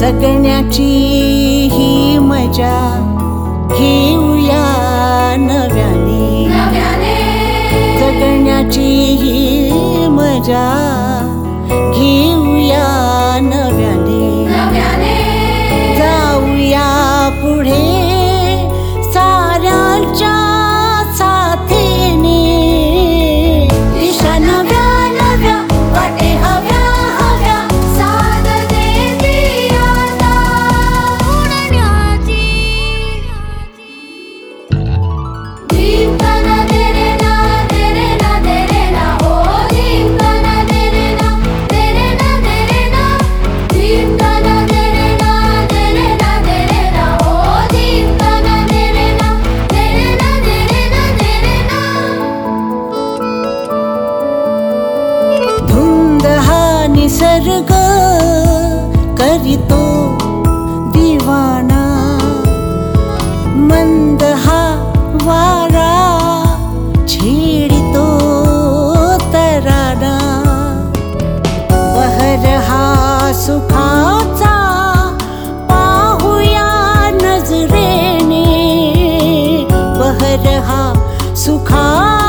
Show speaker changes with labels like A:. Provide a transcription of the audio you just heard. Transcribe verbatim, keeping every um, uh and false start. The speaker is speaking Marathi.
A: जगण्याची ही मजा घेऊया नव्याने, जगण्याची ही मजा घेऊया नव्याने, जाऊया पुढे साऱ्यांच्या साथीने, दिशा नव्या नव्या वाटे हव्या हव्या साथ देती आता उडण्याची. जिंकना तेरे ना तेरे ना तेरे ना हो, जिंकना तेरे ना तेरे ना तेरे ना, जिंकना तेरे ना तेरे ना तेरे ना हो, जिंकना तेरे ना तेरे ना तेरे ना तेरे ना. धुंद हा निसर्ग करितो दिवाना, मंद हा वारा छेडितो तराना, बहर हा सुखाचा पाहुया नजरेने, बहर हा सुखा